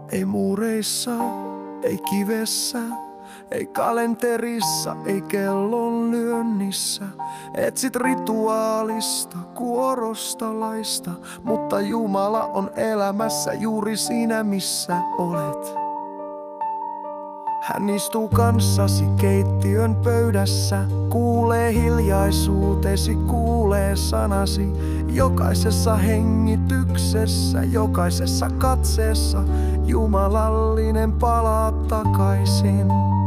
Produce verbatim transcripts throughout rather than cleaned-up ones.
Ei muureissa, ei kivessä, ei kalenterissa, ei kellon lyönnissä. Etsit rituaalista, kuorosta, laista, mutta Jumala on elämässä juuri siinä, missä olet. Hän istuu kanssasi keittiön pöydässä, kuulee hiljaisuutesi, kuulee sanasi. Jokaisessa hengityksessä, jokaisessa katseessa, jumalallinen palaa takaisin.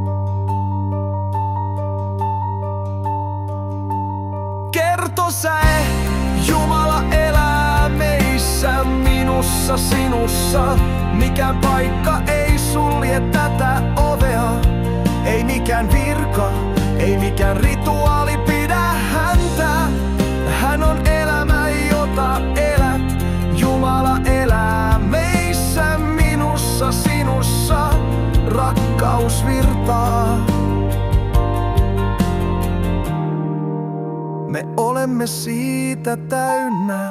Kertosäe, Jumala elää meissä, minussa, sinussa. Mikään paikka ei sulje tätä ovea, ei mikään virka, ei mikään rituaali pidä häntä. Hän on elämä, jota elät. Jumala elää meissä, minussa, sinussa. Rakkaus virtaa. Me olemme siitä täynnä.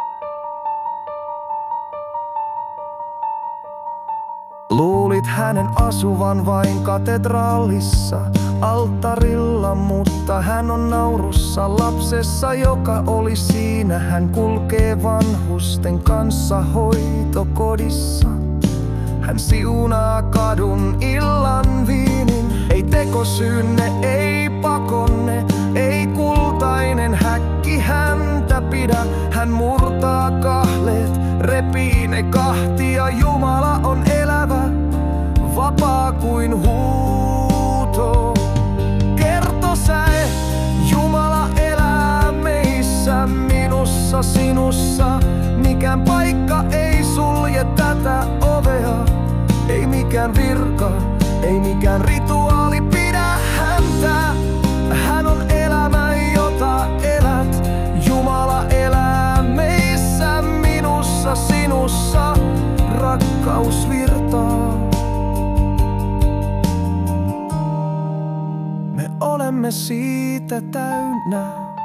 Luulit hänen asuvan vain katedraalissa, alttarilla, mutta hän on naurussa lapsessa, joka oli siinä. Hän kulkee vanhusten kanssa hoitokodissa. Hän siunaa kadun illan viinin. Ei tekosyynne, ei pakonne, ei kultainen häkki häntä pidä. Hän murtaa kahleet, repii ne kahtia. Jumala on elävä, vapaa kuin huuto. Kertosäe, Jumala elää meissä, minussa, sinussa. Mikään paikka ei sulje tätä ovea, ei mikään virka, ei mikään rituaali pidä häntä. Hän on elämä, jota elät. Jumala elää meissä, minussa, sinussa. Rakkaus virtaa. Me olemme siitä täynnä.